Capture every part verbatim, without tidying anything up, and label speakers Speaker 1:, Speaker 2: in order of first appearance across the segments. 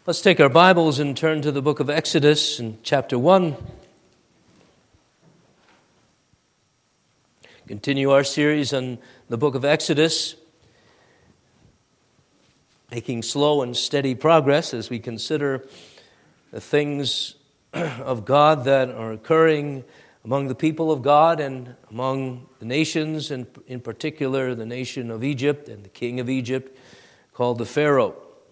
Speaker 1: Let's take our Bibles and turn to the book of Exodus in chapter one. Continue our series on the book of Exodus, making slow and steady progress as we consider the things of God that are occurring among the people of God and among the nations, and in particular the nation of Egypt and the king of Egypt called the Pharaoh.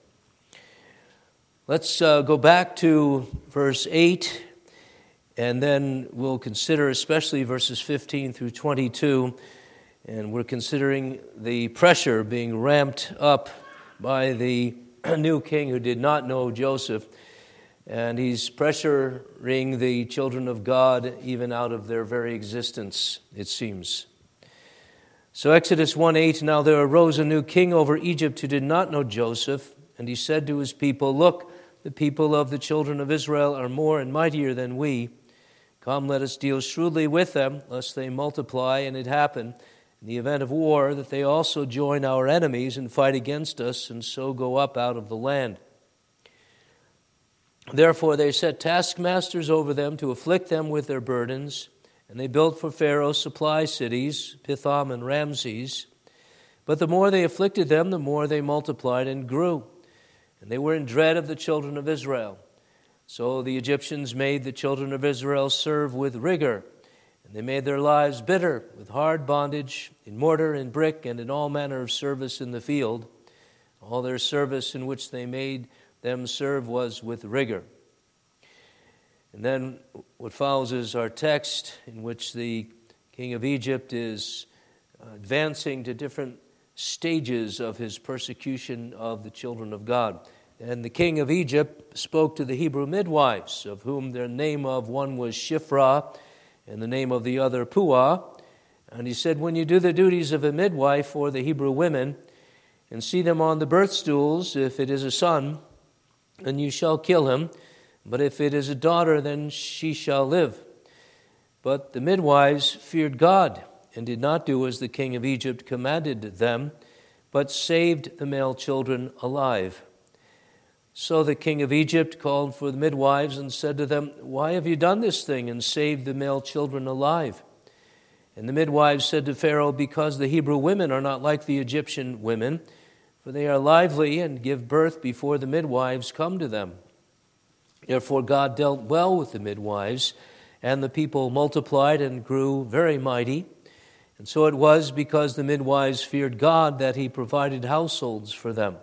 Speaker 1: Let's uh, go back to verse eight, and then we'll consider especially verses fifteen through twenty-two, and we're considering the pressure being ramped up by the new king who did not know Joseph, and he's pressuring the children of God even out of their very existence, it seems. So Exodus one eight, now there arose a new king over Egypt who did not know Joseph, and he said to his people, look, the people of the children of Israel are more and mightier than we. Come, let us deal shrewdly with them, lest they multiply, and it happen, in the event of war, that they also join our enemies and fight against us, and so go up out of the land. Therefore they set taskmasters over them to afflict them with their burdens, and they built for Pharaoh supply cities, Pithom and Ramses. But the more they afflicted them, the more they multiplied and grew. And they were in dread of the children of Israel. So the Egyptians made the children of Israel serve with rigor, and they made their lives bitter with hard bondage, in mortar and brick, and in all manner of service in the field. All their service in which they made them serve was with rigor. And then what follows is our text, in which the king of Egypt is advancing to different stages of his persecution of the children of God. And the king of Egypt spoke to the Hebrew midwives, of whom the name of one was Shiphrah, and the name of the other Puah. And he said, when you do the duties of a midwife for the Hebrew women, and see them on the birth stools, if it is a son, then you shall kill him. But if it is a daughter, then she shall live. But the midwives feared God, and did not do as the king of Egypt commanded them, but saved the male children alive. So the king of Egypt called for the midwives and said to them, why have you done this thing and saved the male children alive? And the midwives said to Pharaoh, because the Hebrew women are not like the Egyptian women, for they are lively and give birth before the midwives come to them. Therefore God dealt well with the midwives, and the people multiplied and grew very mighty. And so it was because the midwives feared God that he provided households for them.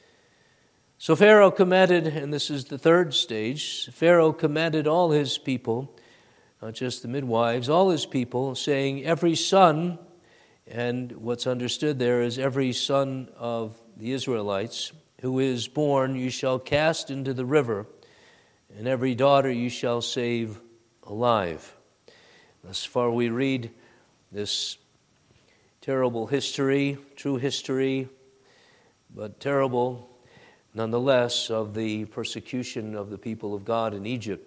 Speaker 1: So Pharaoh commanded, and this is the third stage, Pharaoh commanded all his people, not just the midwives, all his people, saying, every son, and what's understood there is every son of the Israelites, who is born you shall cast into the river, and every daughter you shall save alive. Thus far we read this terrible history, true history, but terrible nonetheless, of the persecution of the people of God in Egypt.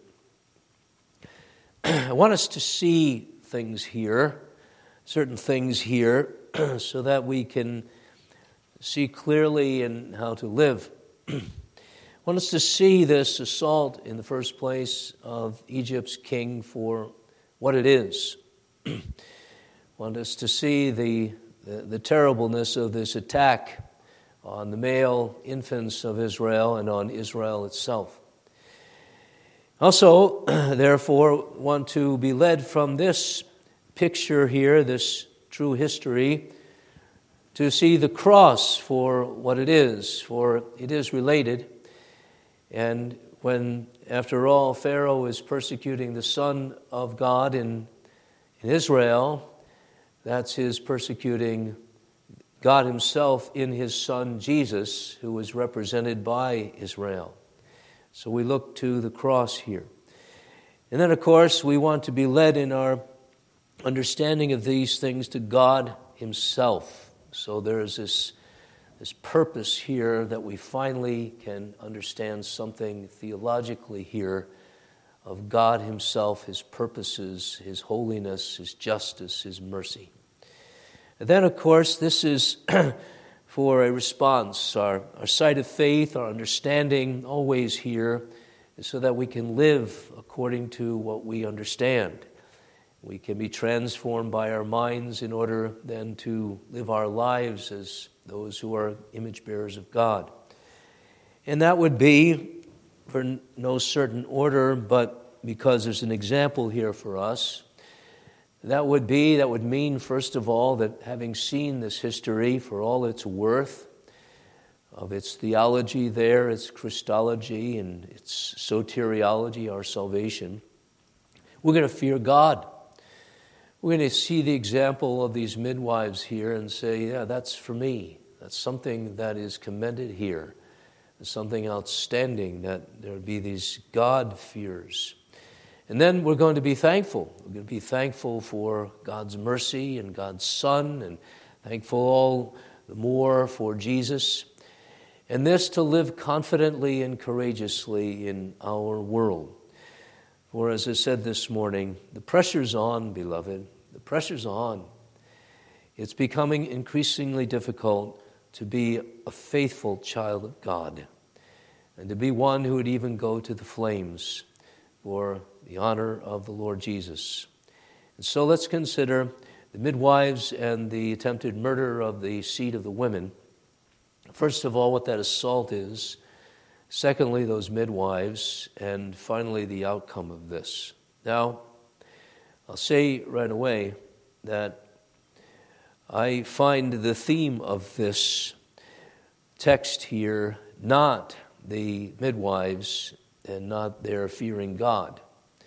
Speaker 1: I want us to see things here, certain things here, so that we can see clearly in how to live. I want us to see this assault in the first place of Egypt's king for what it is. I want us to see the, the, the terribleness of this attack on the male infants of Israel and on Israel itself. Also, therefore, want to be led from this picture here, this true history, to see the cross for what it is, for it is related. And when, after all, Pharaoh is persecuting the Son of God in, in Israel, that's his persecuting God himself in his Son Jesus, who was represented by Israel. So we look to the cross here. And then, of course, we want to be led in our understanding of these things to God himself. So there's this, this purpose here that we finally can understand something theologically here of God himself, his purposes, his holiness, his justice, his mercy. And then, of course, this is for a response. Our, our sight of faith, our understanding always here is so that we can live according to what we understand. We can be transformed by our minds in order then to live our lives as those who are image bearers of God. And that would be for no certain order, but because there's an example here for us. That would be, that would mean, first of all, that having seen this history for all its worth, of its theology there, its Christology, and its soteriology, our salvation, we're going to fear God. We're going to see the example of these midwives here and say, yeah, that's for me. That's something that is commended here. There's something outstanding, that there be these God-fears. And then we're going to be thankful. We're going to be thankful for God's mercy and God's Son, and thankful all the more for Jesus. And this to live confidently and courageously in our world. For as I said this morning, the pressure's on, beloved. The pressure's on. It's becoming increasingly difficult to be a faithful child of God, and to be one who would even go to the flames for the honor of the Lord Jesus. And so let's consider the midwives and the attempted murder of the seed of the women. First of all, what that assault is. Secondly, those midwives. And finally, the outcome of this. Now, I'll say right away that I find the theme of this text here not the midwives and not their fearing God.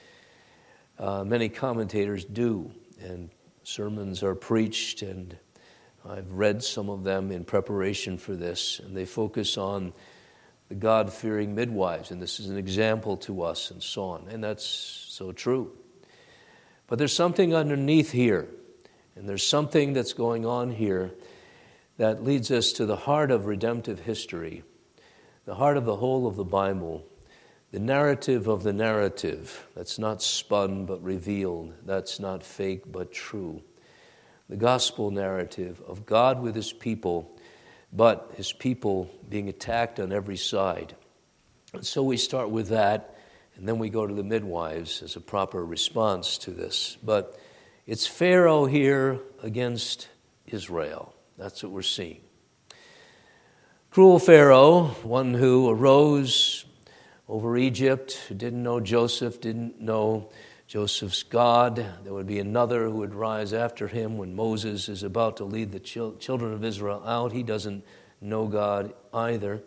Speaker 1: Uh, many commentators do, and sermons are preached, and I've read some of them in preparation for this, and they focus on the God-fearing midwives, and this is an example to us, and so on, and that's so true. But there's something underneath here, and there's something that's going on here that leads us to the heart of redemptive history, the heart of the whole of the Bible, the narrative of the narrative that's not spun but revealed, that's not fake but true. The gospel narrative of God with his people, but his people being attacked on every side. And so we start with that, and then we go to the midwives as a proper response to this. But it's Pharaoh here against Israel. That's what we're seeing. Cruel Pharaoh, one who arose over Egypt, who didn't know Joseph, didn't know Joseph's God. There would be another who would rise after him when Moses is about to lead the children of Israel out. He doesn't know God either.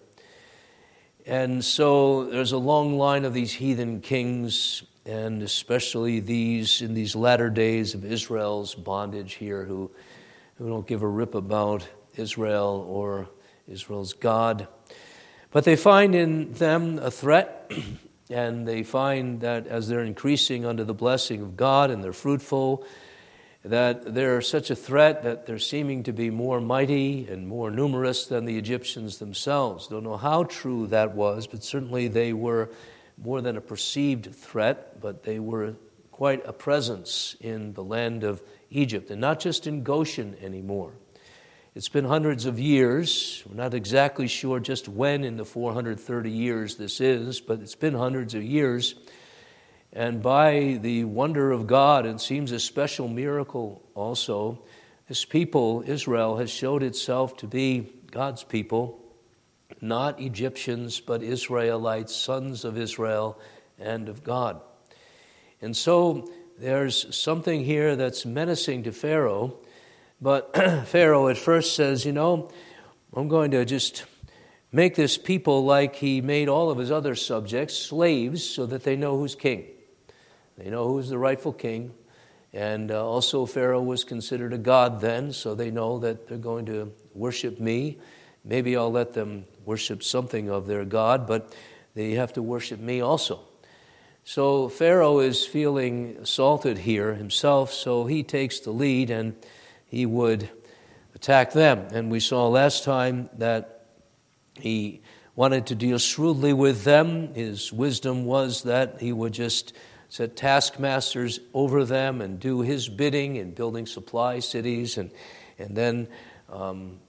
Speaker 1: And so there's a long line of these heathen kings, and especially these in these latter days of Israel's bondage here, who, who don't give a rip about Israel or Israel's God. But they find in them a threat, and they find that as they're increasing under the blessing of God and they're fruitful, that they're such a threat that they're seeming to be more mighty and more numerous than the Egyptians themselves. Don't know how true that was, but certainly they were more than a perceived threat, but they were quite a presence in the land of Egypt, and not just in Goshen anymore. It's been hundreds of years. We're not exactly sure just when in the four hundred thirty years this is, but it's been hundreds of years. And by the wonder of God, it seems a special miracle also, this people, Israel, has showed itself to be God's people, not Egyptians, but Israelites, sons of Israel and of God. And so there's something here that's menacing to Pharaoh, but Pharaoh at first says, you know, I'm going to just make this people like he made all of his other subjects, slaves, so that they know who's king. They know who's the rightful king. And uh, also Pharaoh was considered a god then, so they know that they're going to worship me. Maybe I'll let them worship something of their god, but they have to worship me also. So Pharaoh is feeling assaulted here himself, so he takes the lead and he would attack them. And we saw last time that he wanted to deal shrewdly with them. His wisdom was that he would just set taskmasters over them and do his bidding in building supply cities, and and then um,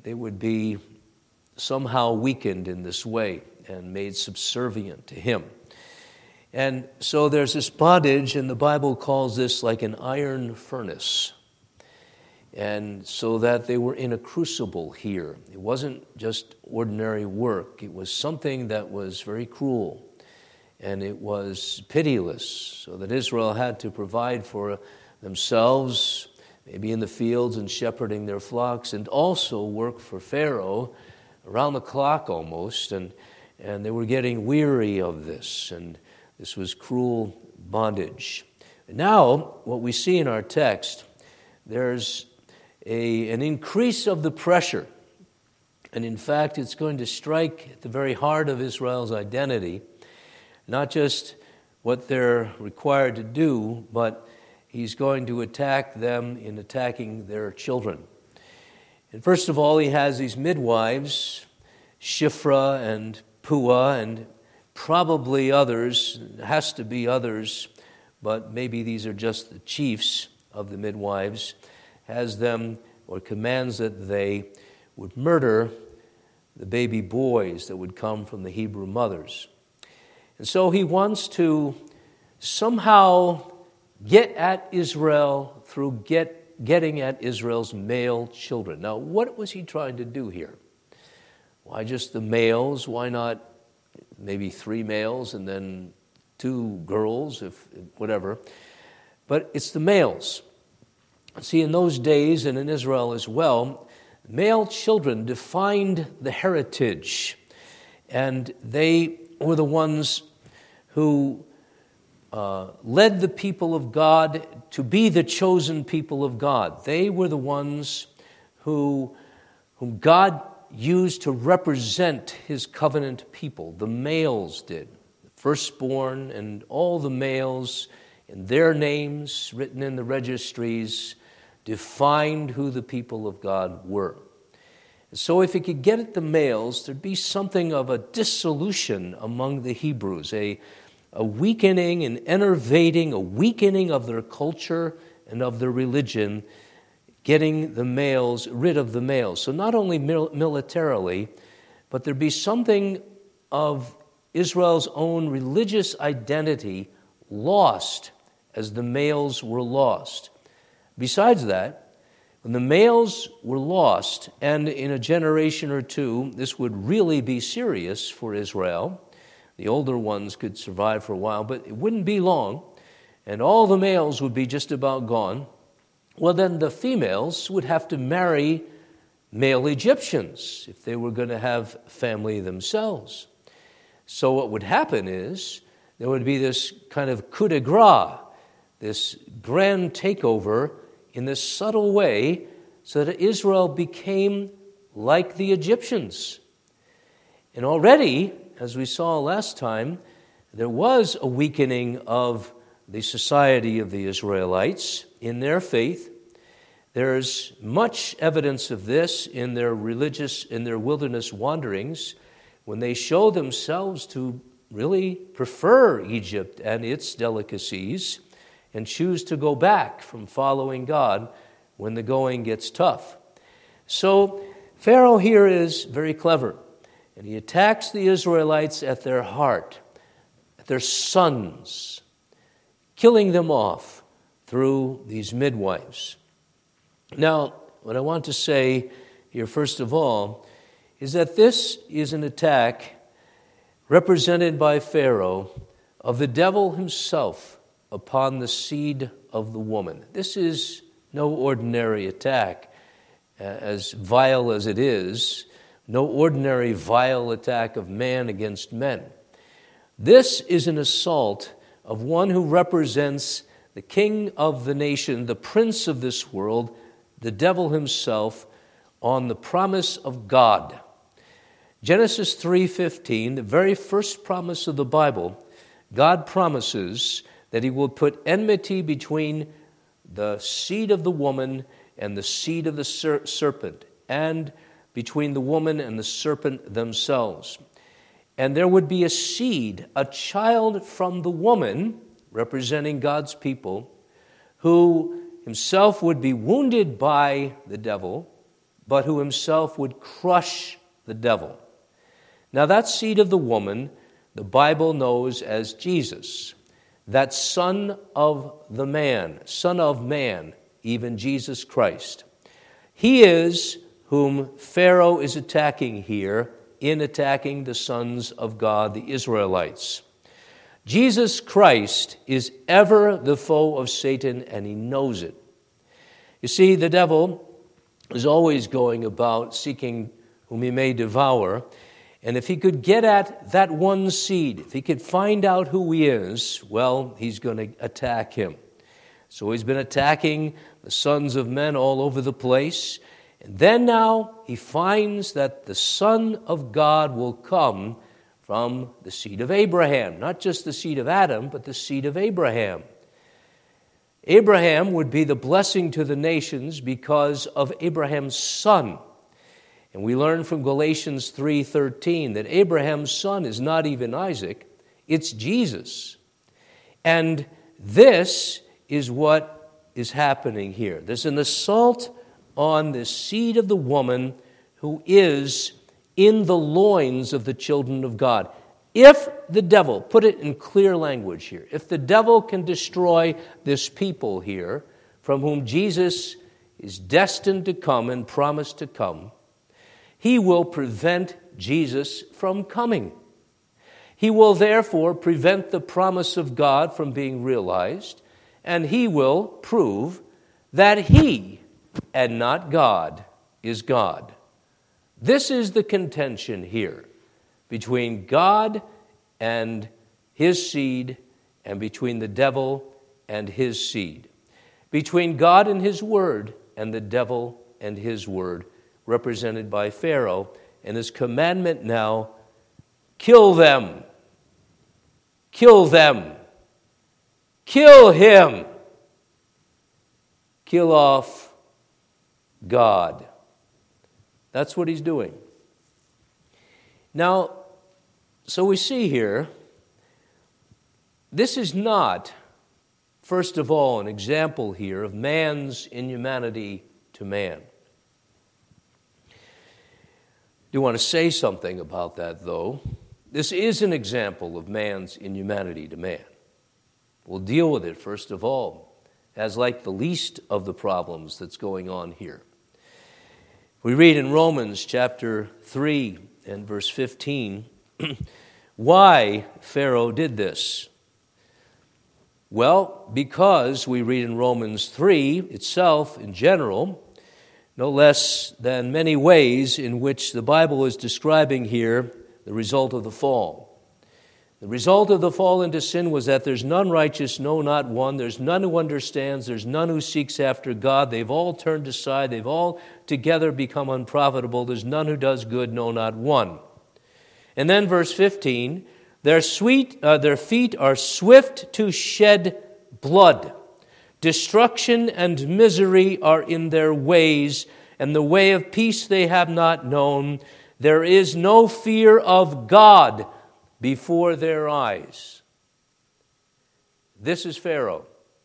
Speaker 1: they would be somehow weakened in this way and made subservient to him. And so there's this bondage, and the Bible calls this like an iron furnace. And so that they were in a crucible here. It wasn't just ordinary work. It was something that was very cruel, and it was pitiless, so that Israel had to provide for themselves, maybe in the fields and shepherding their flocks, and also work for Pharaoh around the clock almost, and, and they were getting weary of this, and this was cruel bondage. And now, what we see in our text, there's a, an increase of the pressure, and in fact, it's going to strike at the very heart of Israel's identity, not just what they're required to do, but he's going to attack them in attacking their children. And first of all, he has these midwives, Shiphrah and Puah, and probably others, it has to be others, but maybe these are just the chiefs of the midwives, has them, or commands that they would murder the baby boys that would come from the Hebrew mothers. And so he wants to somehow get at Israel through get, getting at Israel's male children. Now, what was he trying to do here? Why just the males? Why not maybe three males and then two girls, if whatever? But it's the males. See, in those days, and in Israel as well, male children defined the heritage, and they were the ones who uh, led the people of God to be the chosen people of God. They were the ones who, whom God used to represent his covenant people. The males did. The firstborn and all the males, and their names written in the registries, defined who the people of God were. So if he could get at the males, there'd be something of a dissolution among the Hebrews, a, a weakening, an enervating, a weakening of their culture and of their religion, getting the males, rid of the males. So not only mil- militarily, but there'd be something of Israel's own religious identity lost as the males were lost. Besides that, when the males were lost, and in a generation or two, this would really be serious for Israel. The older ones could survive for a while, but it wouldn't be long, and all the males would be just about gone. Well, then the females would have to marry male Egyptians if they were going to have family themselves. So what would happen is there would be this kind of coup de grace, this grand takeover in this subtle way, so that Israel became like the Egyptians. And already, as we saw last time, there was a weakening of the society of the Israelites in their faith. There's much evidence of this in their religious, in their wilderness wanderings, when they show themselves to really prefer Egypt and its delicacies, and choose to go back from following God when the going gets tough. So Pharaoh here is very clever, and he attacks the Israelites at their heart, at their sons, killing them off through these midwives. Now, what I want to say here, first of all, is that this is an attack represented by Pharaoh of the devil himself upon the seed of the woman. This is no ordinary attack, as vile as it is, no ordinary vile attack of man against men. This is an assault of one who represents the king of the nation, the prince of this world, the devil himself, on the promise of God. Genesis three fifteen, the very first promise of the Bible, God promises that he will put enmity between the seed of the woman and the seed of the ser- serpent, and between the woman and the serpent themselves. And there would be a seed, a child from the woman, representing God's people, who himself would be wounded by the devil, but who himself would crush the devil. Now that seed of the woman, the Bible knows as Jesus, that son of the man, son of man, even Jesus Christ. He is whom Pharaoh is attacking here in attacking the sons of God, the Israelites. Jesus Christ is ever the foe of Satan, and he knows it. You see, the devil is always going about seeking whom he may devour, and if he could get at that one seed, if he could find out who he is, well, he's going to attack him. So he's been attacking the sons of men all over the place. And then now he finds that the Son of God will come from the seed of Abraham. Not just the seed of Adam, but the seed of Abraham. Abraham would be the blessing to the nations because of Abraham's son. And we learn from Galatians three thirteen that Abraham's son is not even Isaac, it's Jesus. And this is what is happening here. There's an assault on the seed of the woman who is in the loins of the children of God. If the devil, put it in clear language here, if the devil can destroy this people here, from whom Jesus is destined to come and promised to come, he will prevent Jesus from coming. He will therefore prevent the promise of God from being realized, and he will prove that he and not God is God. This is the contention here between God and his seed, and between the devil and his seed. Between God and his word and the devil and his word, represented by Pharaoh, and his commandment now, kill them. Kill them. Kill him. Kill off God. That's what he's doing. Now, so we see here, this is not, first of all, an example here of man's inhumanity to man. I do want to say something about that, though. This is an example of man's inhumanity to man. We'll deal with it, first of all, as like the least of the problems that's going on here. We read in Romans chapter three and verse fifteen, why Pharaoh did this. Well, because we read in Romans three itself in general, no less than many ways in which the Bible is describing here the result of the fall. The result of the fall into sin was that there's none righteous, no, not one. There's none who understands. There's none who seeks after God. They've all turned aside. They've all together become unprofitable. There's none who does good, no, not one. And then verse fifteen, their, sweet, uh, their feet are swift to shed blood. Destruction and misery are in their ways, and the way of peace they have not known. There is no fear of God before their eyes. This is Pharaoh.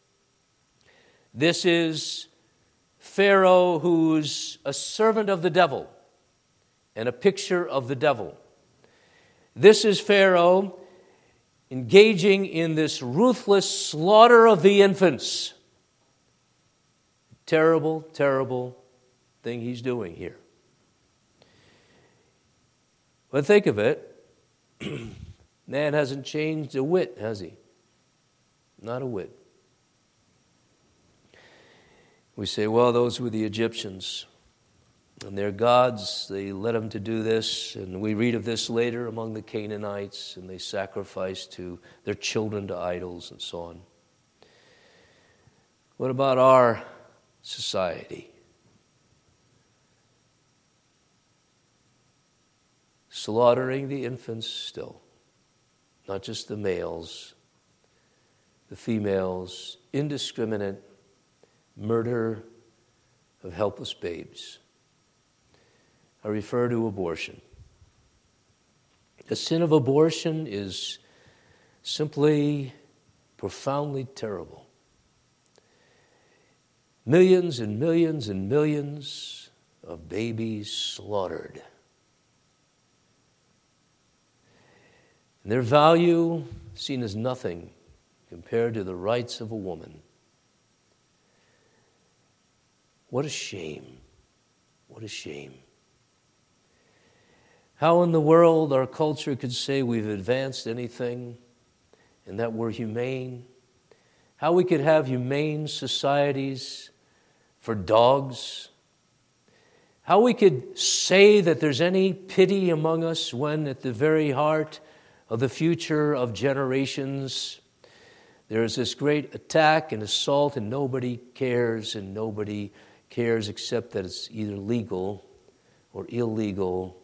Speaker 1: This is Pharaoh, who's a servant of the devil and a picture of the devil. This is Pharaoh engaging in this ruthless slaughter of the infants. Terrible, terrible thing he's doing here. But think of it. Man hasn't changed a whit, has he? Not a whit. We say, well, those were the Egyptians. And their gods, they led them to do this. And we read of this later among the Canaanites. And they sacrificed to their children to idols and so on. What about our society? Slaughtering the infants still. Not just the males, the females, indiscriminate murder of helpless babes. I refer to abortion. The sin of abortion is simply profoundly terrible. Millions and millions and millions of babies slaughtered. And their value seen as nothing compared to the rights of a woman. What a shame. What a shame. How in the world our culture could say we've advanced anything and that we're humane. How we could have humane societies for dogs. How we could say that there's any pity among us when at the very heart of the future of generations there is this great attack and assault and nobody cares and nobody cares except that it's either legal or illegal.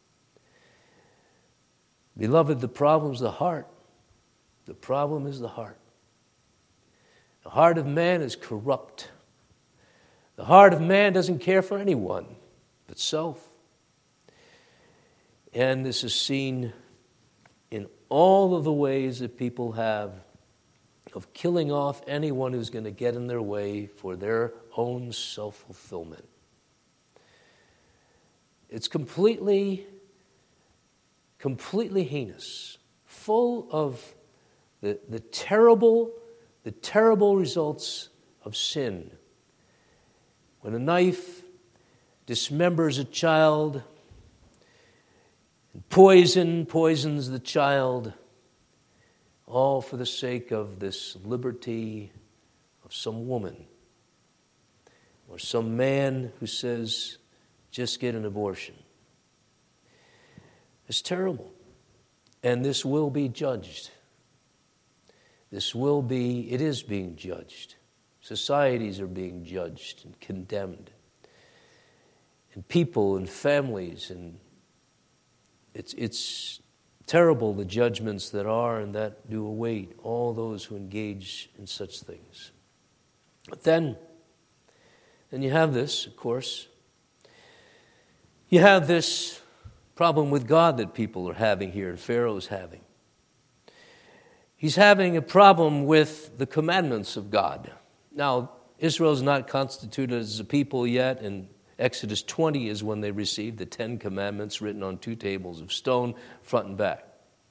Speaker 1: Beloved, the problem is the heart. The problem is the heart. The heart of man is corrupt. The heart of man doesn't care for anyone but self. And this is seen in all of the ways that people have of killing off anyone who's going to get in their way for their own self-fulfillment. It's completely, completely heinous, full of the, the terrible, the terrible results of sin. When a knife dismembers a child, and poison poisons the child, all for the sake of this liberty of some woman or some man who says, just get an abortion. It's terrible. And this will be judged. This will be, it is being judged. Societies are being judged and condemned. And people and families, and it's it's terrible the judgments that are and that do await all those who engage in such things. But then, then you have this, of course. You have this problem with God that people are having here, and Pharaoh's having. He's having a problem with the commandments of God. Now, Israel's not constituted as a people yet, and Exodus twenty is when they received the Ten Commandments written on two tables of stone, front and back.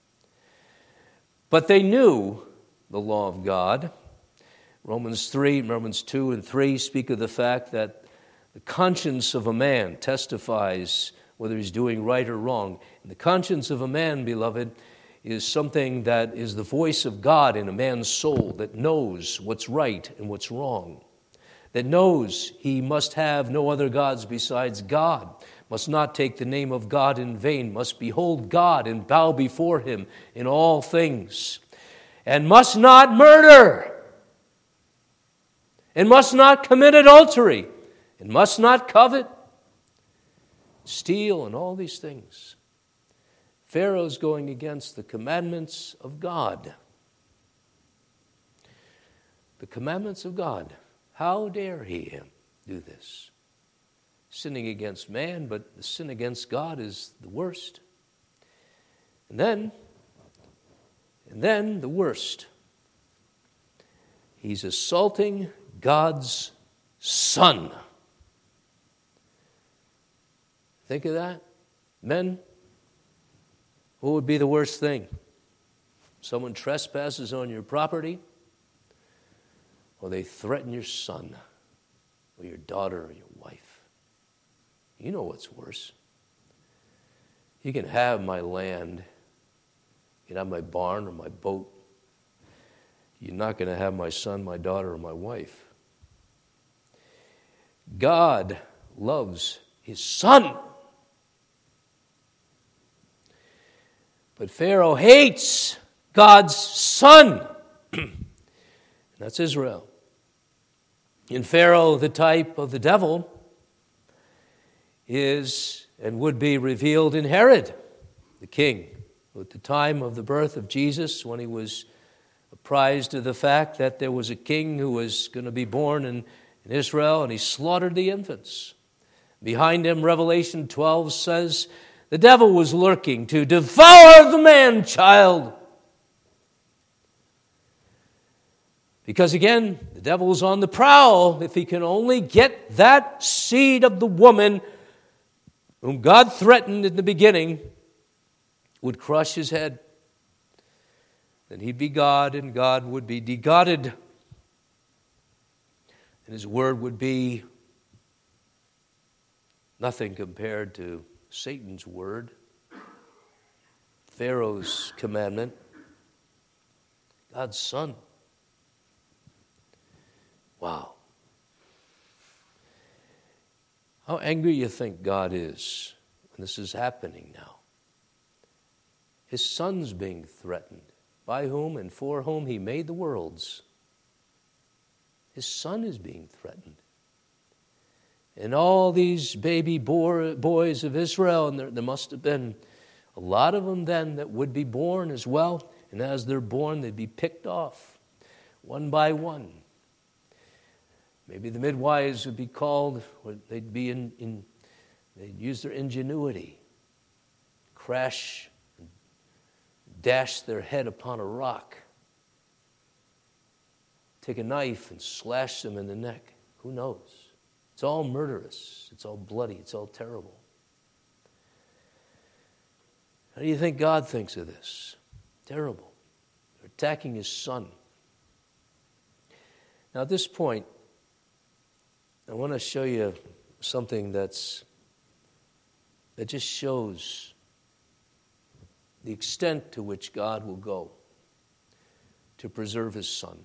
Speaker 1: But they knew the law of God. Romans three, Romans two and three speak of the fact that the conscience of a man testifies whether he's doing right or wrong. And the conscience of a man, beloved, is something that is the voice of God in a man's soul that knows what's right and what's wrong, that knows he must have no other gods besides God, must not take the name of God in vain, must behold God and bow before him in all things, and must not murder, and must not commit adultery, and must not covet, steal, and all these things. Pharaoh's going against the commandments of God. The commandments of God. How dare he do this? Sinning against man, but the sin against God is the worst. And then, and then the worst. He's assaulting God's Son. Think of that. Men, what would be the worst thing? Someone trespasses on your property, or they threaten your son, or your daughter, or your wife. You know what's worse. You can have my land, you can have my barn or my boat. You're not going to have my son, my daughter, or my wife. God loves his Son. But Pharaoh hates God's Son. That's Israel. In Pharaoh, the type of the devil is and would be revealed in Herod, the king, who at the time of the birth of Jesus, when he was apprised of the fact that there was a king who was going to be born in, in Israel, and he slaughtered the infants. Behind him, Revelation twelve says, the devil was lurking to devour the man-child. Because again, the devil is on the prowl. If he can only get that seed of the woman whom God threatened in the beginning, would crush his head. Then he'd be God, and God would be de-godded. And his word would be nothing compared to Satan's word, Pharaoh's commandment, God's son. Wow. How angry you think God is when this is happening now. His son's being threatened, by whom and for whom he made the worlds. His son is being threatened. And all these baby boys of Israel, and there, there must have been a lot of them then that would be born as well. And as they're born, they'd be picked off one by one. Maybe the midwives would be called, or they'd be in, in they'd use their ingenuity, crash, and dash their head upon a rock, take a knife and slash them in the neck. Who knows? It's all murderous. It's all bloody. It's all terrible. How do you think God thinks of this? Terrible. They're attacking his son. Now at this point, I want to show you something that's that just shows the extent to which God will go to preserve his son.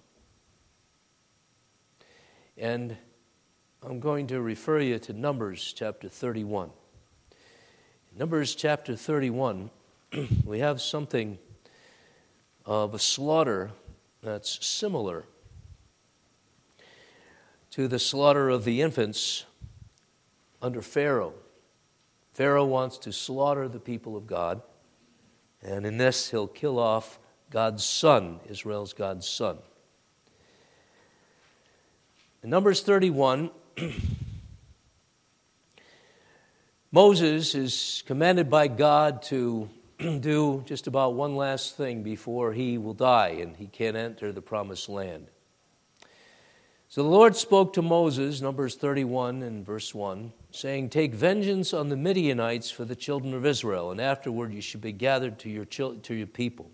Speaker 1: And I'm going to refer you to Numbers chapter thirty-one. In Numbers chapter thirty-one, we have something of a slaughter that's similar to the slaughter of the infants under Pharaoh. Pharaoh wants to slaughter the people of God, and in this he'll kill off God's son, Israel's God's son. In Numbers thirty-one, Moses is commanded by God to do just about one last thing before he will die and he can't enter the promised land. So the Lord spoke to Moses, Numbers thirty-one and verse one, saying, "Take vengeance on the Midianites for the children of Israel, and afterward you should be gathered to your chil- to your people."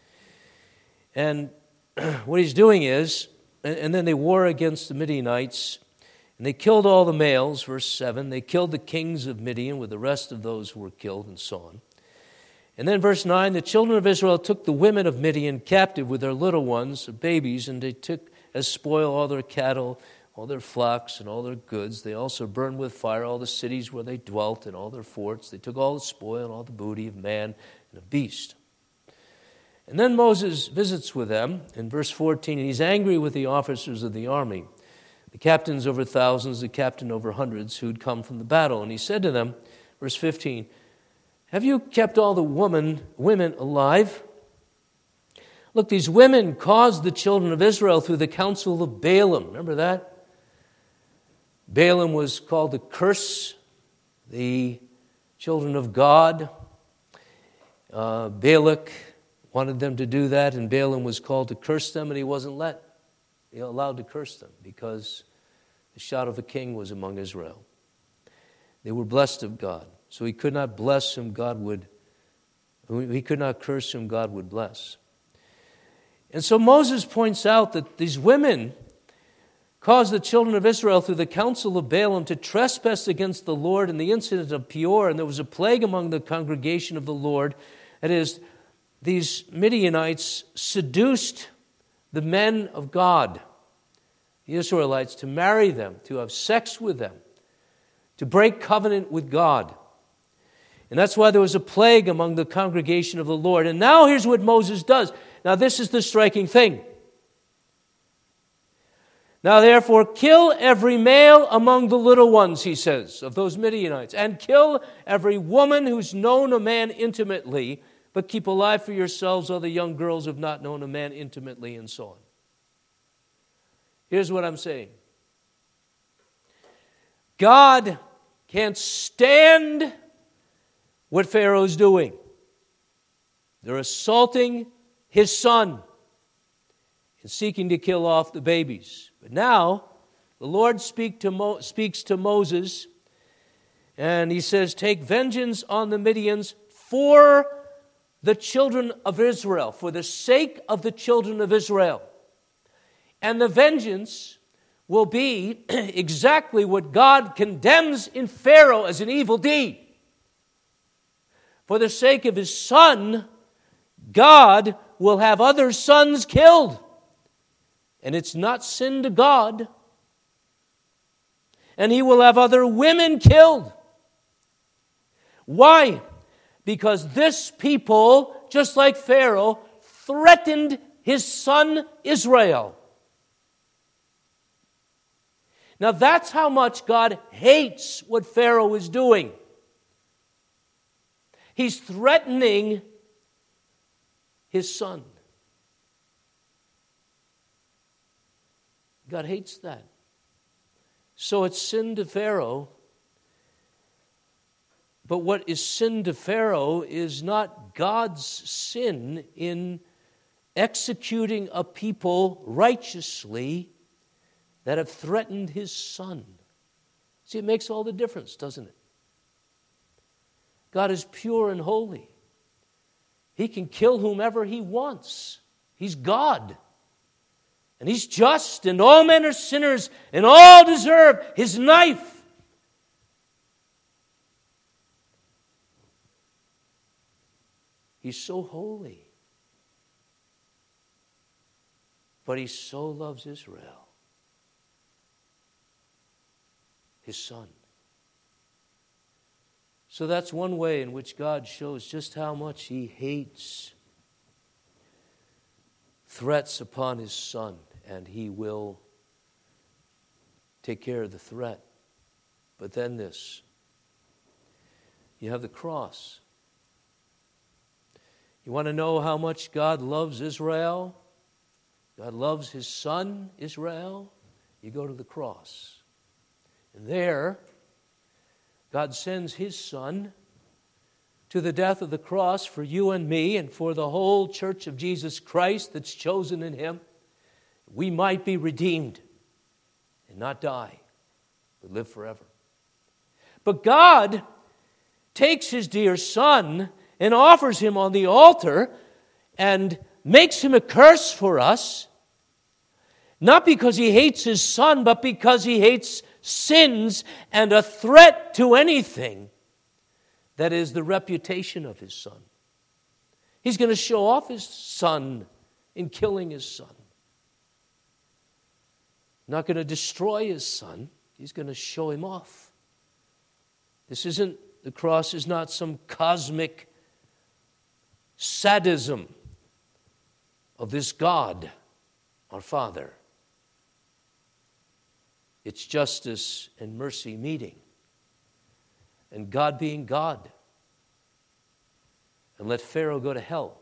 Speaker 1: And what he's doing is, and, and then they war against the Midianites, and they killed all the males, verse seven. They killed the kings of Midian with the rest of those who were killed, and so on. And then verse nine, the children of Israel took the women of Midian captive with their little ones, their babies, and they took as spoil all their cattle, all their flocks, and all their goods. They also burned with fire all the cities where they dwelt and all their forts. They took all the spoil and all the booty of man and of beast. And then Moses visits with them in verse fourteen, and he's angry with the officers of the army, the captains over thousands, the captain over hundreds who had come from the battle. And he said to them, verse fifteen, "Have you kept all the woman, women alive? Look, these women caused the children of Israel through the counsel of Balaam." Remember that? Balaam was called to curse the children of God. Uh, Balak wanted them to do that, and Balaam was called to curse them, and he wasn't let, he allowed to curse them because the shout of a king was among Israel. They were blessed of God, so he could not bless whom God would, he could not curse whom God would bless. And so Moses points out that these women caused the children of Israel through the counsel of Balaam to trespass against the Lord in the incident of Peor, and there was a plague among the congregation of the Lord. That is, these Midianites seduced the men of God, the Israelites, to marry them, to have sex with them, to break covenant with God. And that's why there was a plague among the congregation of the Lord. And now here's what Moses does. Now this is the striking thing. "Now therefore kill every male among the little ones," he says, "of those Midianites, and kill every woman who's known a man intimately, but keep alive for yourselves all the young girls who have not known a man intimately," and so on. Here's what I'm saying. God can't stand what Pharaoh's doing. They're assaulting his son and seeking to kill off the babies. But now, the Lord speak to Mo- speaks to Moses, And he says, take vengeance on the Midians for the children of Israel, for the sake of the children of Israel. And the vengeance will be exactly what God condemns in Pharaoh as an evil deed. For the sake of his son, God will have other sons killed. And it's not sin to God. And he will have other women killed. Why? Because this people, just like Pharaoh, threatened his son Israel. Now that's how much God hates what Pharaoh is doing. He's threatening his son. God hates that. So it's sin to Pharaoh. But what is sin to Pharaoh is not God's sin in executing a people righteously that have threatened his son. See, it makes all the difference, doesn't it? God is pure and holy. He can kill whomever he wants. He's God. And he's just, and all men are sinners, and all deserve his knife. He's so holy. But he so loves Israel, his son. So that's one way in which God shows just how much he hates threats upon his son, and he will take care of the threat. But then this, you have the cross. You want to know how much God loves Israel? God loves his son, Israel? You go to the cross. And there, God sends his son to the death of the cross for you and me and for the whole church of Jesus Christ that's chosen in him. We might be redeemed and not die, but live forever. But God takes his dear son and offers him on the altar and makes him a curse for us, not because he hates his son, but because he hates sins and a threat to anything that is the reputation of his son. He's going to show off his son in killing his son. Not going to destroy his son. He's going to show him off. This isn't, the cross is not some cosmic sadism of this God, our Father. It's justice and mercy meeting. And God being God. And let Pharaoh go to hell.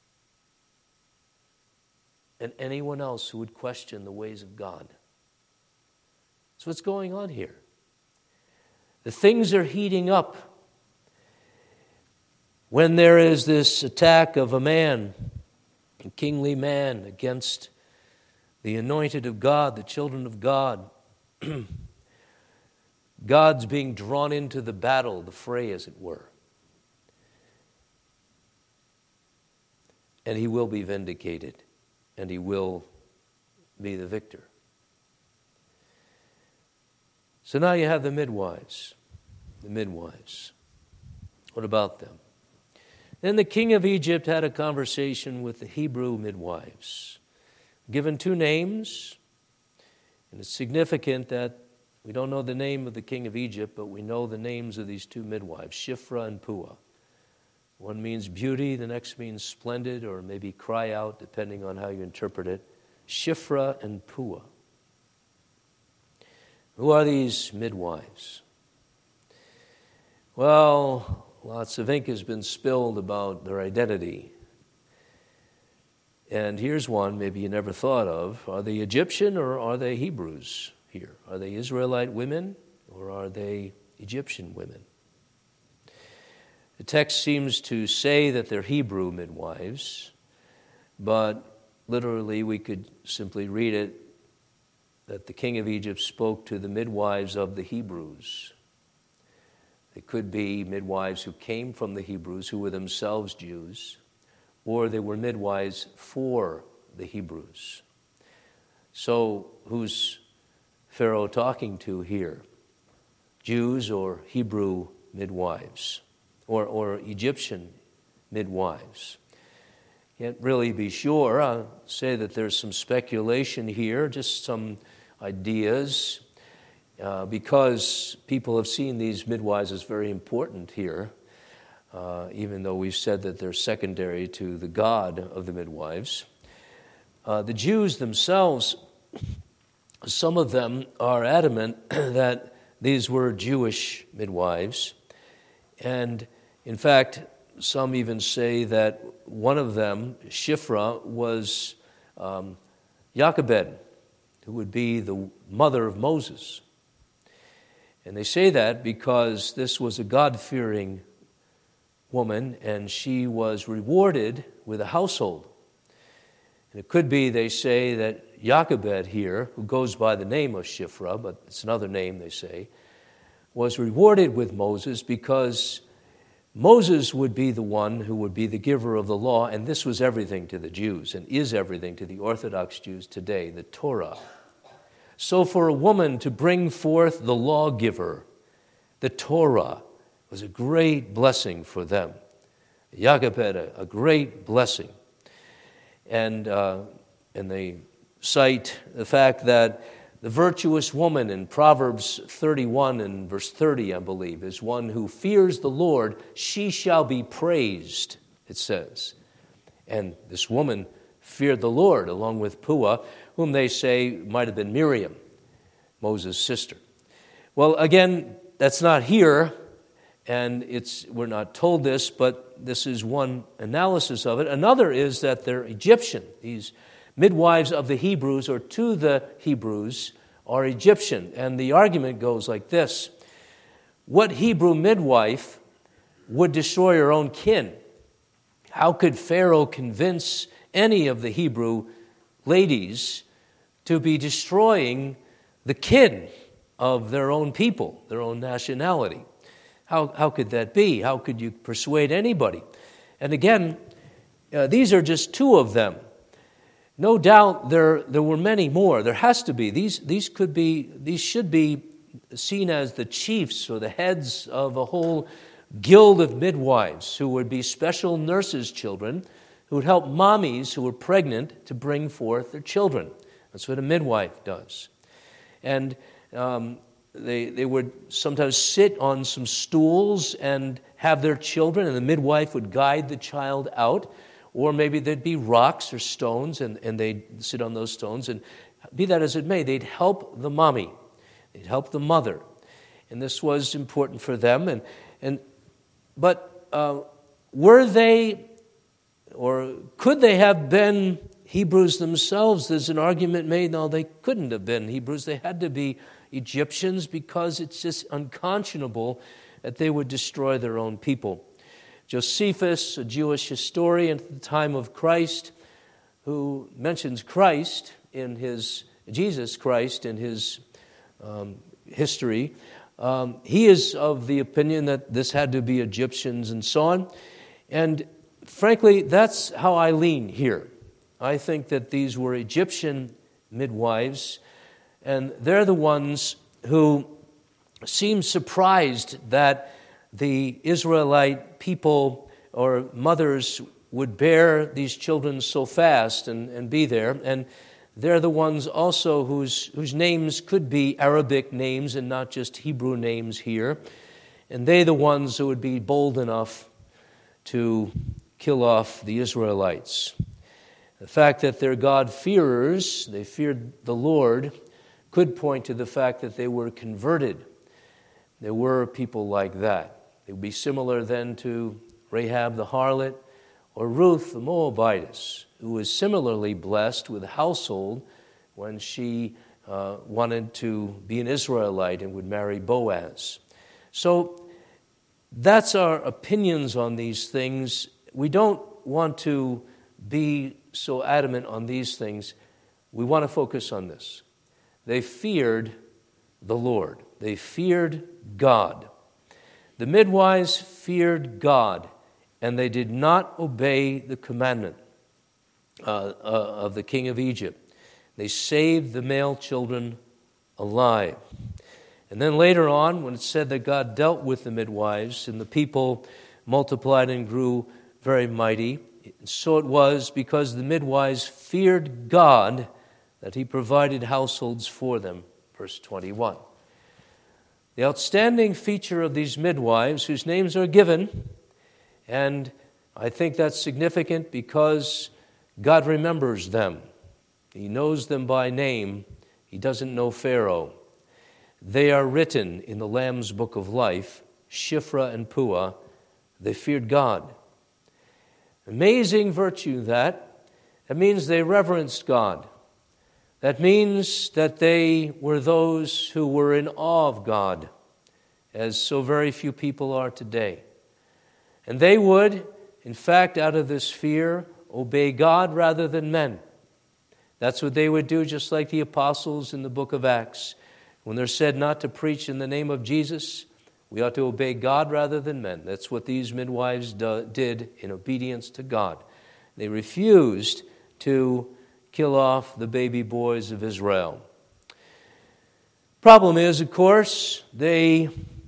Speaker 1: And anyone else who would question the ways of God. That's what's going on here. The things are heating up when there is this attack of a man, a kingly man, against the anointed of God, the children of God. God's being drawn into the battle, the fray, as it were. And he will be vindicated, and he will be the victor. So now you have the midwives. The midwives. What about them? Then the king of Egypt had a conversation with the Hebrew midwives, given two names. And it's significant that we don't know the name of the king of Egypt, but we know the names of these two midwives, Shiphrah and Puah. One means beauty, the next means splendid, or maybe cry out, depending on how you interpret it. Shiphrah and Puah. Who are these midwives? Well, lots of ink has been spilled about their identity. And here's one maybe you never thought of. Are they Egyptian or are they Hebrews here? Are they Israelite women or are they Egyptian women? The text seems to say that they're Hebrew midwives, but literally we could simply read it that the king of Egypt spoke to the midwives of the Hebrews. They could be midwives who came from the Hebrews, who were themselves Jews, or they were midwives for the Hebrews. So who's Pharaoh talking to here? Jews or Hebrew midwives, or, or Egyptian midwives? Can't really be sure. I'll say that there's some speculation here, just some ideas, uh, because people have seen these midwives as very important here, uh, even though we've said that they're secondary to the God of the midwives. Uh, the Jews themselves, some of them are adamant that these were Jewish midwives, and in fact, some even say that one of them, Shiphrah, was um, Jochebed, who would be the mother of Moses. And they say that because this was a God-fearing woman, and she was rewarded with a household. And it could be, they say, that Jochebed here, who goes by the name of Shiphrah, but it's another name, they say, was rewarded with Moses because Moses would be the one who would be the giver of the law, and this was everything to the Jews and is everything to the Orthodox Jews today, the Torah. So for a woman to bring forth the lawgiver, the Torah, was a great blessing for them. Jochebed, a, a great blessing. And, uh, and they cite the fact that the virtuous woman in Proverbs thirty-one and verse thirty, I believe, is one who fears the Lord. She shall be praised, it says. And this woman feared the Lord, along with Puah, whom they say might have been Miriam, Moses' sister. Well, again, that's not here, and it's we're not told this, but this is one analysis of it. Another is that they're Egyptian. These midwives of the Hebrews, or to the Hebrews, are Egyptian. And the argument goes like this. What Hebrew midwife would destroy her own kin? How could Pharaoh convince any of the Hebrew ladies to be destroying the kin of their own people, their own nationality? How, how could that be? How could you persuade anybody? And again, uh, these are just two of them. No doubt there there were many more. There has to be. These these could be these should be seen as the chiefs or the heads of a whole guild of midwives who would be special nurses' children who would help mommies who were pregnant to bring forth their children. That's what a midwife does. And um, they they would sometimes sit on some stools and have their children, and the midwife would guide the child out. Or maybe there'd be rocks or stones, and, and they'd sit on those stones. And be that as it may, they'd help the mommy. They'd help the mother. And this was important for them. And and But uh, were they, or could they have been Hebrews themselves? There's an argument made, no, they couldn't have been Hebrews. They had to be Egyptians because it's just unconscionable that they would destroy their own people. Josephus, a Jewish historian at the time of Christ, who mentions Christ in his, Jesus Christ in his um, history, um, he is of the opinion that this had to be Egyptians and so on. And frankly, that's how I lean here. I think that these were Egyptian midwives, and they're the ones who seem surprised that the Israelite people or mothers would bear these children so fast and, and be there. And they're the ones also whose, whose names could be Arabic names and not just Hebrew names here. And they're the ones who would be bold enough to kill off the Israelites. The fact that they're God-fearers, they feared the Lord, could point to the fact that they were converted. There were people like that. It would be similar then to Rahab the harlot or Ruth the Moabitess, who was similarly blessed with a household when she uh, wanted to be an Israelite and would marry Boaz. So that's our opinions on these things. We don't want to be so adamant on these things. We want to focus on this. They feared the Lord. They feared God. The midwives feared God, and they did not obey the commandment uh, uh, of the king of Egypt. They saved the male children alive. And then later on, when it said that God dealt with the midwives, and the people multiplied and grew very mighty, so it was because the midwives feared God that he provided households for them. Verse twenty-one. The outstanding feature of these midwives, whose names are given, and I think that's significant because God remembers them. He knows them by name. He doesn't know Pharaoh. They are written in the Lamb's Book of Life, Shiphrah and Puah. They feared God. Amazing virtue that. That means they reverenced God. That means that they were those who were in awe of God, as so very few people are today. And they would, in fact, out of this fear, obey God rather than men. That's what they would do, just like the apostles in the book of Acts. When they're said not to preach in the name of Jesus, we ought to obey God rather than men. That's what these midwives do, did in obedience to God. They refused to kill off the baby boys of Israel. Problem is, of course, they,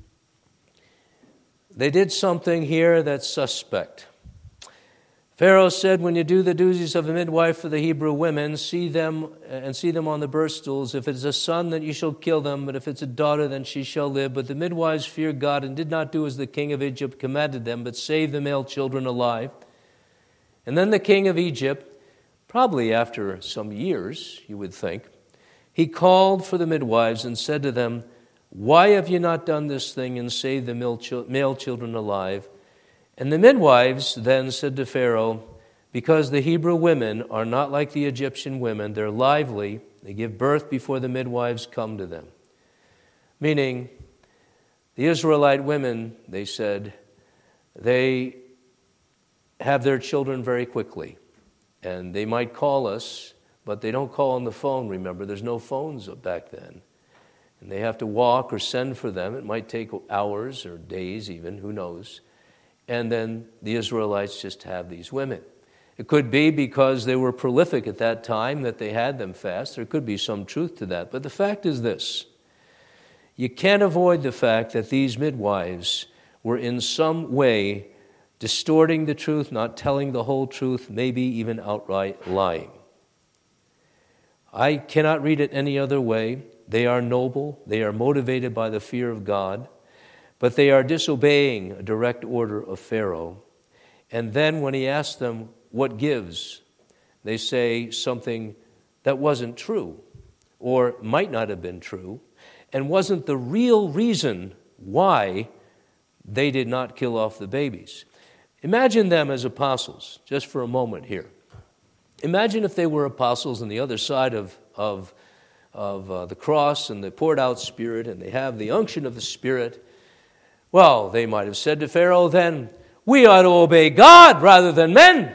Speaker 1: they did something here that's suspect. Pharaoh said, when you do the duties of a midwife for the Hebrew women, see them and see them on the birth stools. If it's a son, then you shall kill them, but if it's a daughter, then she shall live. But the midwives feared God and did not do as the king of Egypt commanded them, but saved the male children alive. And then the king of Egypt, probably after some years, you would think, he called for the midwives and said to them, why have you not done this thing and saved the male children alive? And the midwives then said to Pharaoh, because the Hebrew women are not like the Egyptian women, they're lively, they give birth before the midwives come to them. Meaning, the Israelite women, they said, they have their children very quickly. And they might call us, but they don't call on the phone, remember. There's no phones back then. And they have to walk or send for them. It might take hours or days even, who knows. And then the Israelites just have these women. It could be because they were prolific at that time that they had them fast. There could be some truth to that. But the fact is this. You can't avoid the fact that these midwives were in some way distorting the truth, not telling the whole truth, maybe even outright lying. I cannot read it any other way. They are noble. They are motivated by the fear of God. But they are disobeying a direct order of Pharaoh. And then when he asks them what gives, they say something that wasn't true or might not have been true and wasn't the real reason why they did not kill off the babies. Imagine them as apostles, just for a moment here. Imagine if they were apostles on the other side of, of, of uh, the cross and the poured out Spirit and they have the unction of the Spirit. Well, they might have said to Pharaoh then, we ought to obey God rather than men.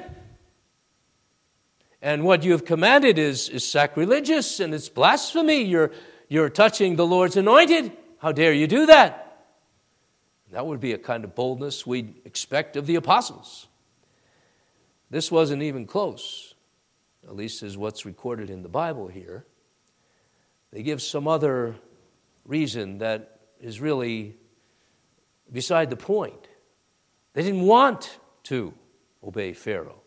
Speaker 1: And what you have commanded is, is sacrilegious and it's blasphemy. You're, you're touching the Lord's anointed. How dare you do that? That would be a kind of boldness we'd expect of the apostles. This wasn't even close, at least is what's recorded in the Bible here. They give some other reason that is really beside the point. They didn't want to obey Pharaoh.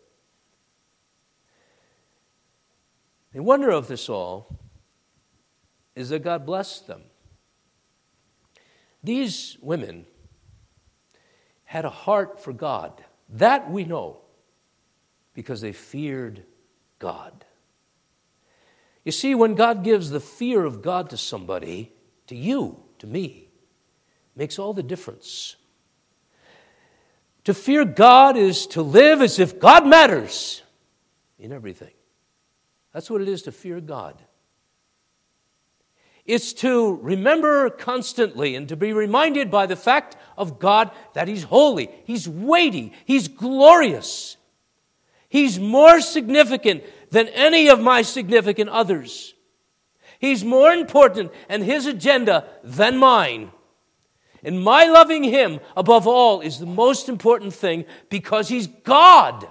Speaker 1: The wonder of this all is that God blessed them. These women had a heart for God. That we know because they feared God. You see, when God gives the fear of God to somebody, to you, to me, makes all the difference. To fear God is to live as if God matters in everything. That's what it is to fear God. It's to remember constantly and to be reminded by the fact of God that He's holy, He's weighty, He's glorious. He's more significant than any of my significant others. He's more important and His agenda than mine. And my loving him above all is the most important thing because he's God.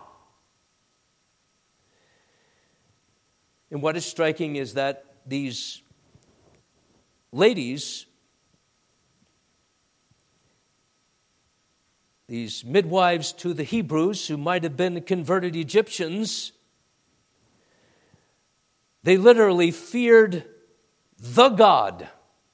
Speaker 1: And what is striking is that these ladies, these midwives to the Hebrews who might have been converted Egyptians, they literally feared the God,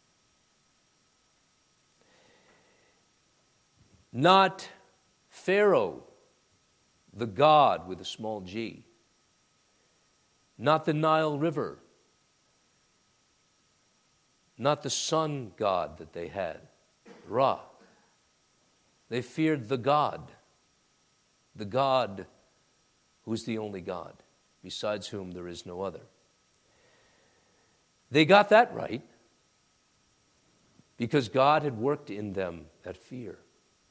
Speaker 1: not Pharaoh, the God with a small g, not the Nile River, not the sun god that they had, Ra. They feared the God, the God who is the only God, besides whom there is no other. They got that right because God had worked in them that fear.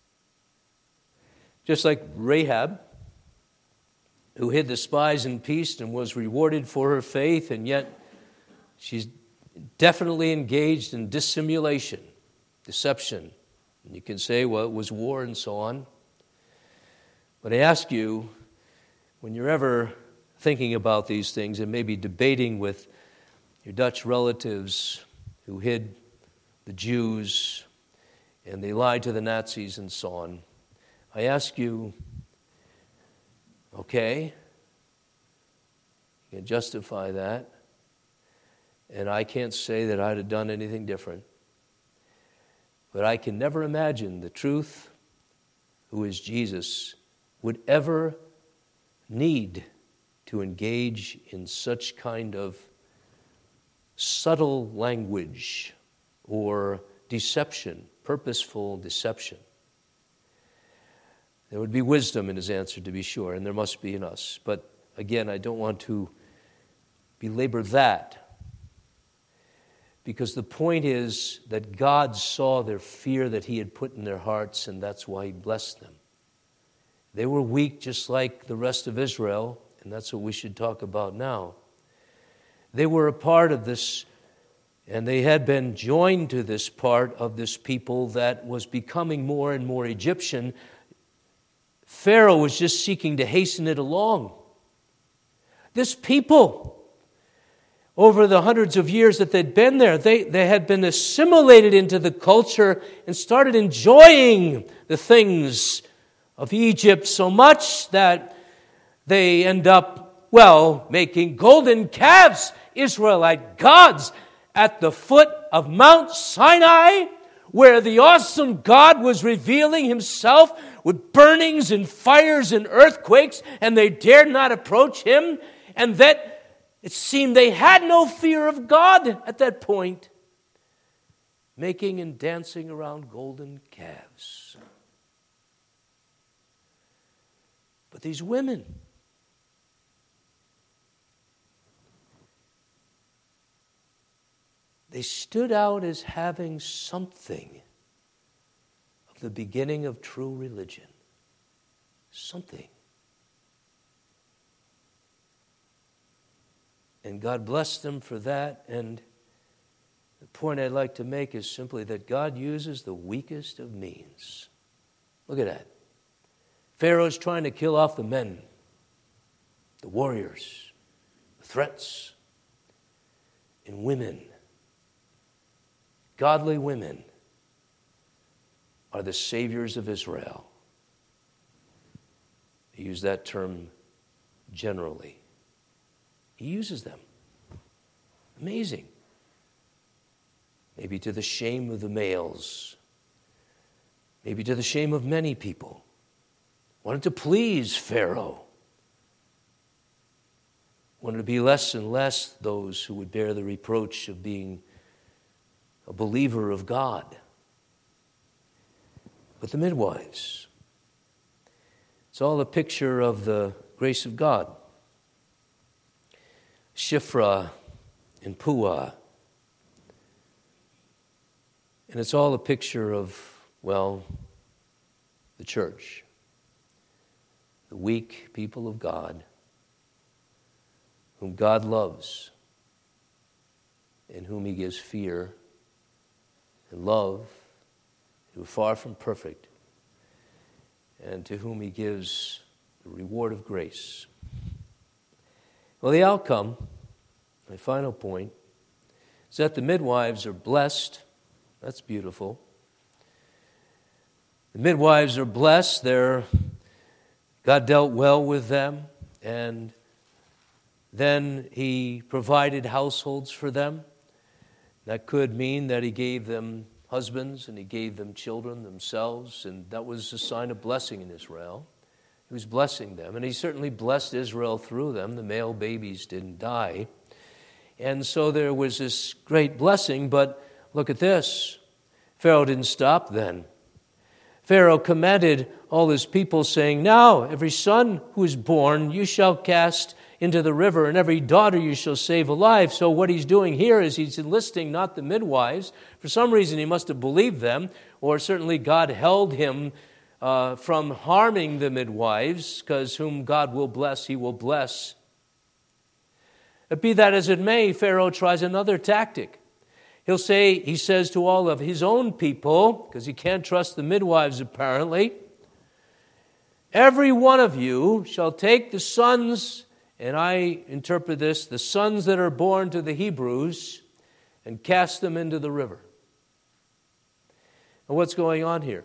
Speaker 1: Just like Rahab, who hid the spies in peace and was rewarded for her faith, and yet she's definitely engaged in dissimulation, deception. And you can say, well, it was war and so on. But I ask you, when you're ever thinking about these things and maybe debating with your Dutch relatives who hid the Jews and they lied to the Nazis and so on, I ask you, okay, you can justify that, and I can't say that I'd have done anything different, but I can never imagine the truth, who is Jesus, would ever need to engage in such kind of subtle language or deception, purposeful deception. There would be wisdom in his answer, to be sure, and there must be in us. But again, I don't want to belabor that, because the point is that God saw their fear that he had put in their hearts, and that's why he blessed them. They were weak just like the rest of Israel, and that's what we should talk about now. They were a part of this, and they had been joined to this part of this people that was becoming more and more Egyptian. Pharaoh was just seeking to hasten it along. This people, over the hundreds of years that they'd been there, they, they had been assimilated into the culture and started enjoying the things of Egypt so much that they end up, well, making golden calves, Israelite gods, at the foot of Mount Sinai, where the awesome God was revealing himself with burnings and fires and earthquakes, and they dared not approach him, and that it seemed they had no fear of God at that point, making and dancing around golden calves. But these women, they stood out as having something of the beginning of true religion. Something. And God blessed them for that. And the point I'd like to make is simply that God uses the weakest of means. Look at that. Pharaoh's trying to kill off the men, the warriors, the threats, and women. Godly women are the saviors of Israel. I use that term generally. He uses them. Amazing. Maybe to the shame of the males. Maybe to the shame of many people. Wanted to please Pharaoh. Wanted to be less and less those who would bear the reproach of being a believer of God. But the midwives, it's all a picture of the grace of God. Shiphrah and Puah. And it's all a picture of, well, the church. The weak people of God, whom God loves, and whom he gives fear and love, who are far from perfect, and to whom he gives the reward of grace. Well, the outcome, my final point, is that the midwives are blessed. That's beautiful. The midwives are blessed. They're, God dealt well with them, and then he provided households for them. That could mean that he gave them husbands and he gave them children themselves, and that was a sign of blessing in Israel. He was blessing them, and he certainly blessed Israel through them. The male babies didn't die. And so there was this great blessing, but look at this. Pharaoh didn't stop then. Pharaoh commanded all his people, saying, "Now every son who is born you shall cast into the river, and every daughter you shall save alive." So what he's doing here is he's enlisting not the midwives. For some reason he must have believed them, or certainly God held him uh, from harming the midwives, because whom God will bless, he will bless. But be that as it may, Pharaoh tries another tactic. He'll say, he says to all of his own people, because he can't trust the midwives apparently, "Every one of you shall take the sons," and I interpret this, "the sons that are born to the Hebrews, and cast them into the river." And what's going on here?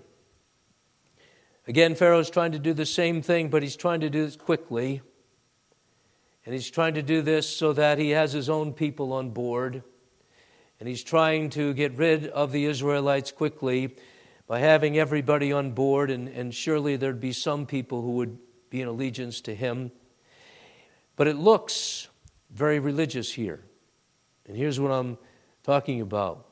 Speaker 1: Again, Pharaoh's trying to do the same thing, but he's trying to do this quickly. And he's trying to do this so that he has his own people on board. And he's trying to get rid of the Israelites quickly by having everybody on board, and, and surely there'd be some people who would be in allegiance to him. But it looks very religious here. And here's what I'm talking about.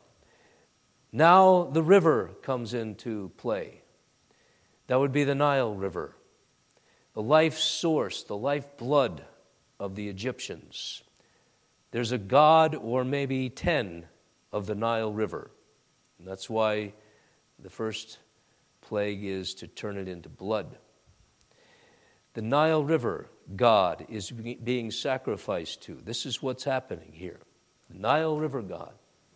Speaker 1: Now the river comes into play. That would be the Nile River, the life source, the life blood of the Egyptians. There's a god, or maybe ten, of the Nile River. And that's why the first plague is to turn it into blood. The Nile River god is being sacrificed to. This is what's happening here. The Nile River god.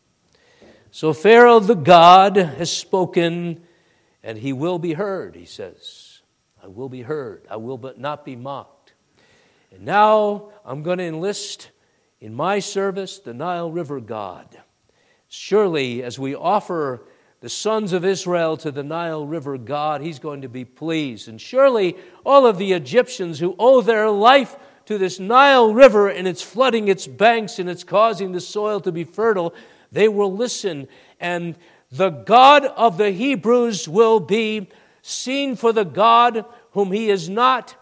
Speaker 1: So Pharaoh the god has spoken, and he will be heard, he says. I will be heard. I will but not be mocked. And now I'm going to enlist in my service the Nile River god. Surely, as we offer the sons of Israel to the Nile River god, he's going to be pleased. And surely all of the Egyptians who owe their life to this Nile River, and it's flooding its banks and it's causing the soil to be fertile, they will listen. And the God of the Hebrews will be seen for the God whom he is not,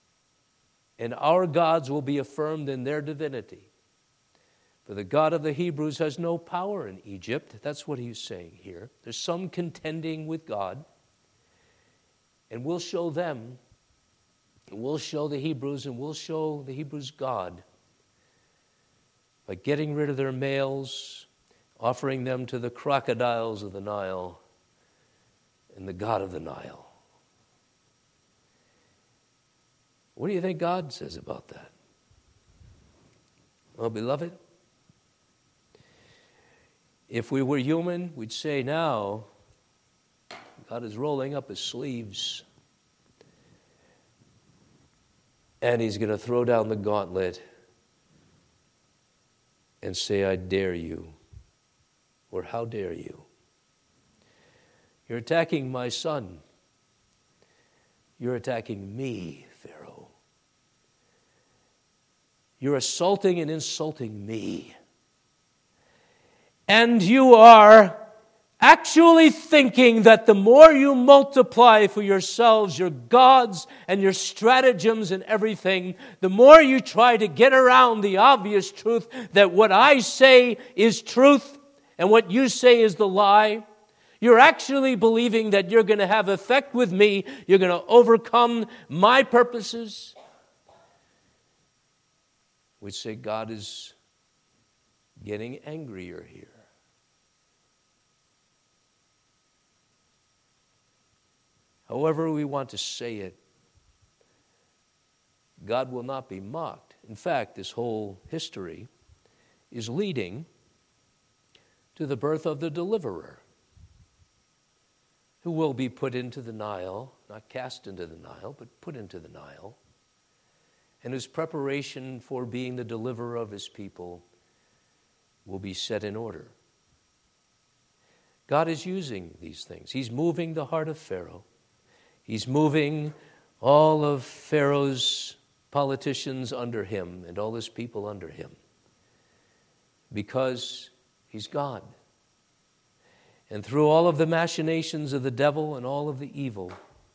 Speaker 1: and our gods will be affirmed in their divinity. For the God of the Hebrews has no power in Egypt. That's what he's saying here. There's some contending with God. And we'll show them, and we'll show the Hebrews, and we'll show the Hebrews God by getting rid of their males, offering them to the crocodiles of the Nile and the God of the Nile. What do you think God says about that? Well, beloved, if we were human, we'd say now, God is rolling up his sleeves and he's going to throw down the gauntlet and say, "I dare you," or "How dare you? You're attacking my son. You're attacking me, Pharaoh. You're assaulting and insulting me. And you are actually thinking that the more you multiply for yourselves your gods and your stratagems and everything, the more you try to get around the obvious truth that what I say is truth and what you say is the lie. You're actually believing that you're going to have effect with me. You're going to overcome my purposes. We say God is getting angrier here. However we want to say it, God will not be mocked. In fact, this whole history is leading to the birth of the deliverer. who will be put into the Nile, not cast into the Nile, but put into the Nile, and whose preparation for being the deliverer of his people will be set in order. God is using these things. He's moving the heart of Pharaoh. He's moving all of Pharaoh's politicians under him and all his people under him because he's God. And through all of the machinations of the devil and all of the evil,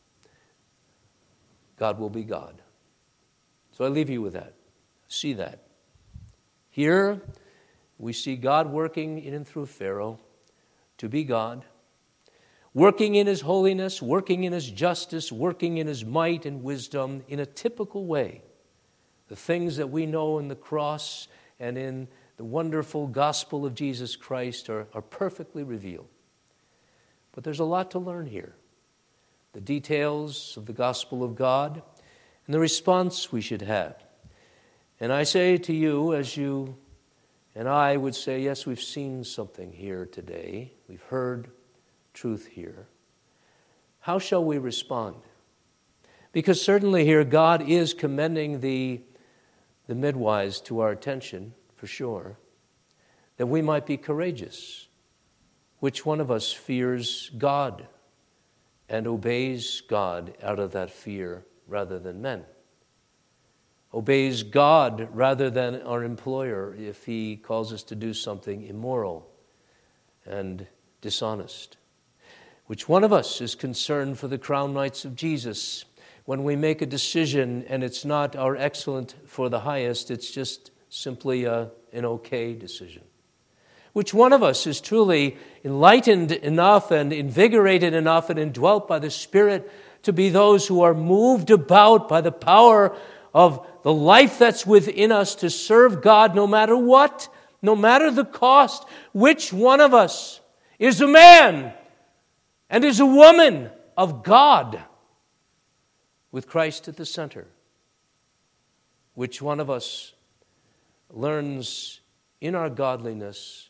Speaker 1: God will be God. So I leave you with that. See that. Here we see God working in and through Pharaoh to be God, working in his holiness, working in his justice, working in his might and wisdom in a typical way. The things that we know in the cross and in the wonderful gospel of Jesus Christ are, are perfectly revealed. But there's a lot to learn here. The details of the gospel of God and the response we should have. And I say to you, as you and I would say, yes, we've seen something here today. We've heard truth here. How shall we respond? Because certainly here God is commending the, the midwives to our attention, for sure, that we might be courageous. Which one of us fears God and obeys God out of that fear rather than men? Obeys God rather than our employer if he calls us to do something immoral and dishonest? Which one of us is concerned for the crown knights of Jesus when we make a decision and it's not our excellent for the highest, it's just simply a, an okay decision? Which one of us is truly enlightened enough and invigorated enough and indwelt by the Spirit to be those who are moved about by the power of the life that's within us to serve God no matter what, no matter the cost? Which one of us is a man and is a woman of God with Christ at the center? Which one of us learns in our godliness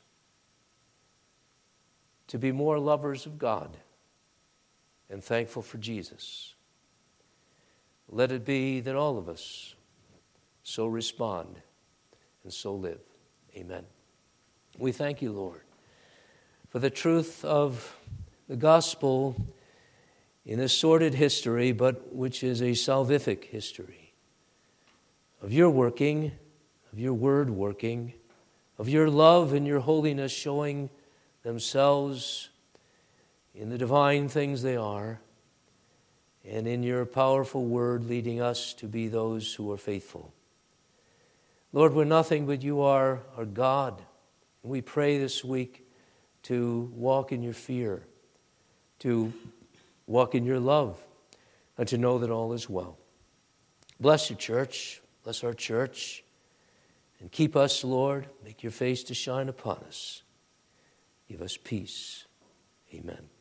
Speaker 1: to be more lovers of God and thankful for Jesus? Let it be that all of us so respond and so live. Amen. We thank you, Lord, for the truth of the gospel in a sordid history, but which is a salvific history, of your working, of your word working, of your love and your holiness showing themselves in the divine things they are, and in your powerful word leading us to be those who are faithful. Lord, we're nothing, but you are our God. And we pray this week to walk in your fear, to walk in your love, and to know that all is well. Bless your church, bless our church, and keep us, Lord. Make your face to shine upon us. Give us peace. Amen.